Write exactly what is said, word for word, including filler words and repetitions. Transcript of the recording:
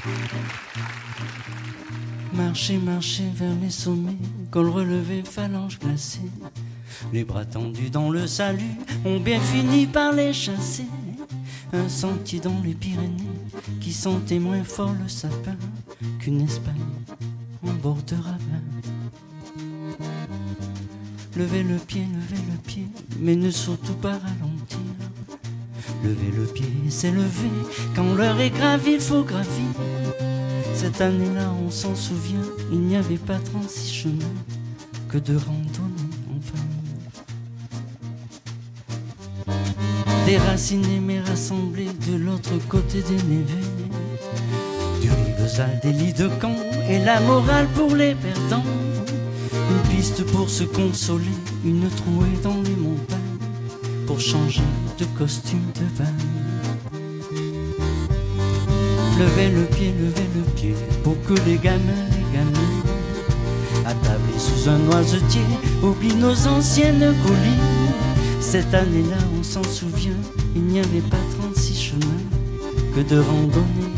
Marcher, marcher vers les sommets, col relevé, phalange glacée. Les bras tendus dans le salut ont bien fini par les chasser. Un sentier dans les Pyrénées qui sentait moins fort le sapin qu'une Espagne en bord de ravin. Levez le pied, levez le pied, mais ne surtout pas ralentir. Lever le pied, c'est lever, quand l'heure est grave, il faut gravir. Cette année-là, on s'en souvient, il n'y avait pas trente-six chemins que de randonner en famille. Déracinés mais rassemblés de l'autre côté des névés, du Rivesaltes, des lits de camp et la morale pour les perdants. Une piste pour se consoler, une trouée dans les montagnes pour changer de costume de bain. Levez le pied, levez le pied pour que les gamins, les gamines attablés sous un noisetier oublient nos anciennes collines. Cette année-là, on s'en souvient, il n'y avait pas trente-six chemins que de randonner